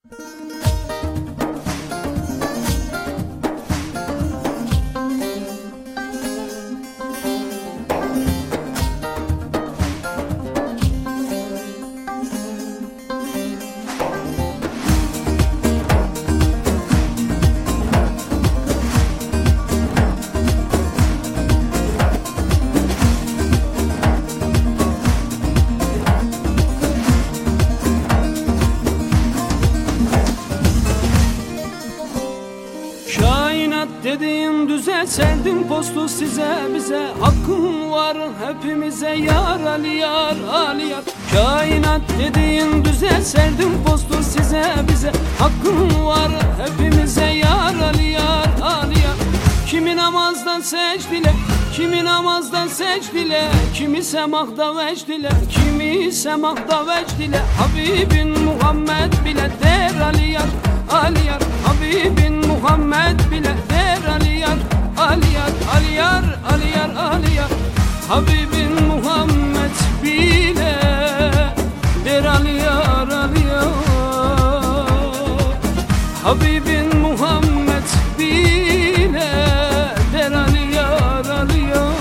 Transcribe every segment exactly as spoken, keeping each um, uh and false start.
Dediğin düze serdim postu size bize, hakkım var hepimize yar Ali yar Ali yar. Kainat dediğin düze serdim postu size bize, hakkım var hepimize yar Ali yar Ali yar. Kimi namazdan secdile, kimi namazdan secdile, kimi semakta vecdile, kimi semakta vecdile. Habibin Muhammed bile der Ali yar Ali yar. Habibin Muhammed bile der Ali yar Ali yar Ali yar Ali yar Ali yar. Habibin Muhammed bile der Ali yar Ali yar. Habibin Muhammed bile der Ali yar Ali yar.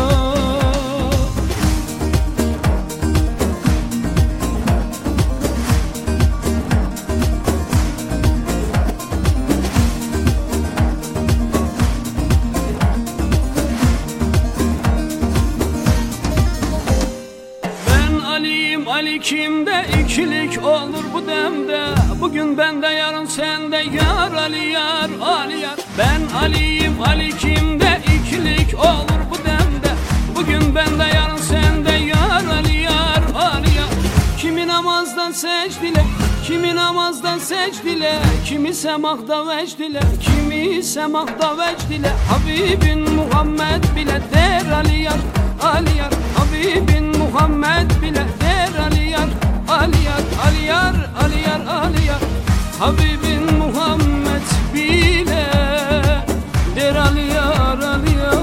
Ali kimde ikilik olur bu demde, bugün bende yarın sende yar Ali yar Ali yar. Ben Ali'yim Ali kimde ikilik olur bu demde, bugün bende yarın sende yar Ali yar Ali yar. Kimi namazdan secdile, kimi namazdan secdile, kimi semakta vecdile, kimi semakta vecdile. Habibin Muhammed bile der Ali yar Ali yar. Habibin Muhammed bile der Ali yar Ali yar Ali yar Ali yar Ali yar. Habibin Muhammed bile der Ali yar Ali yar.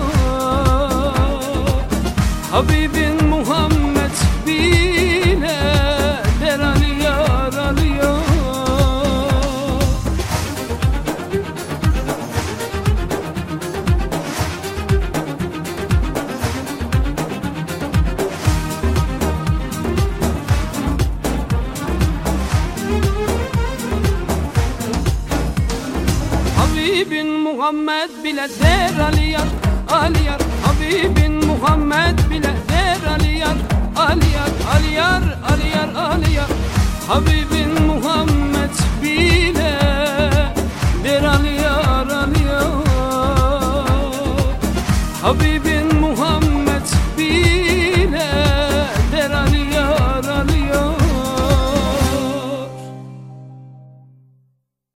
Habibin Muhammed bile der Ali yar Ali yar. Habibin Muhammed bile der Ali yar Ali yar. Habibin Muhammed bile der Ali yar Ali yar Ali yar Ali yar Ali yar. Habibin Muhammed bile der Ali yar Ali yar. Habibin Muhammed bile